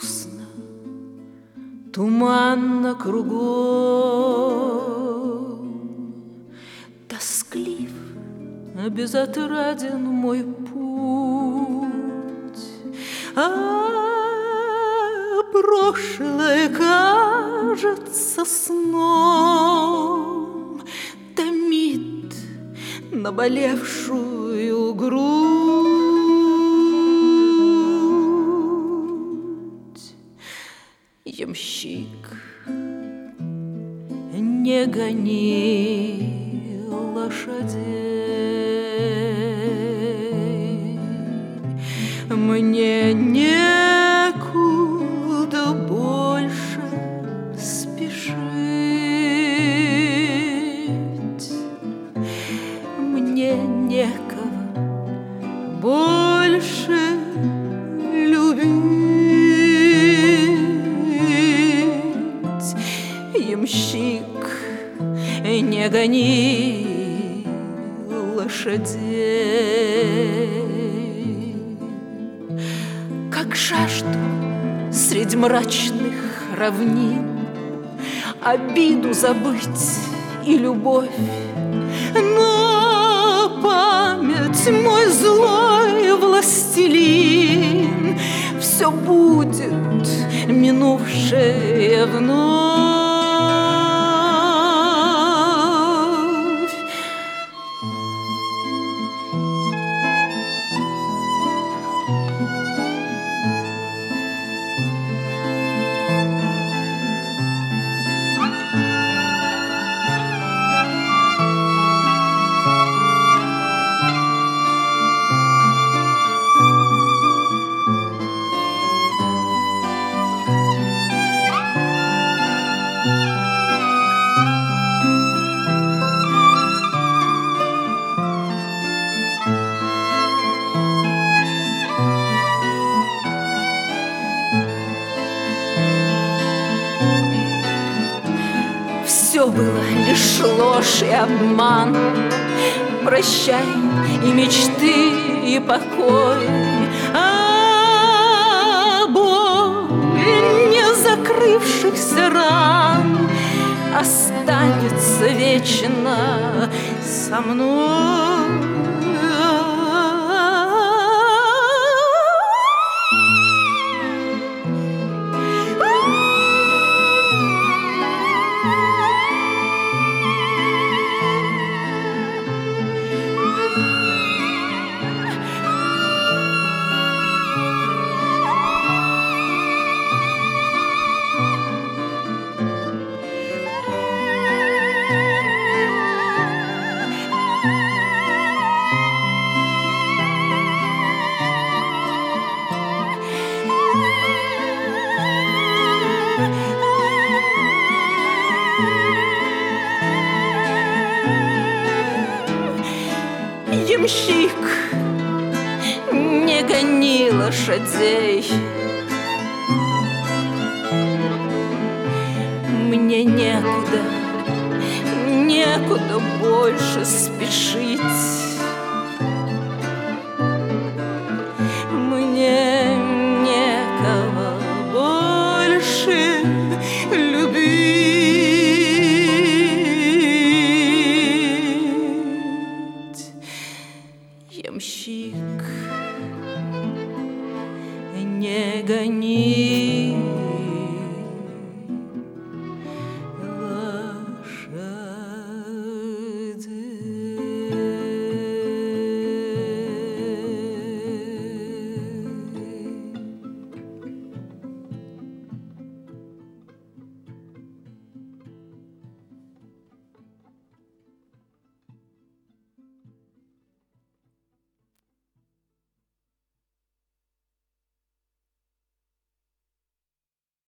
грустно, туманно кругом, тосклив, безотраден мой путь, прошлое кажется сном, томит наболевшую грудь. Ямщик, не гони лошадей, мне некуда больше спешить, мне некого больше любить. Ямщик, не гони лошадей, как жажду средь мрачных равнин, обиду забыть и любовь, но память, мой злой властелин, все будет минувшее вновь. Все было лишь ложь и обман, прощай и мечты, и покой, боль не закрывшихся ран останется вечно со мной. Ямщик, не гони лошадей, мне некуда больше спешить, мне некого больше любить. Ямщик, не гони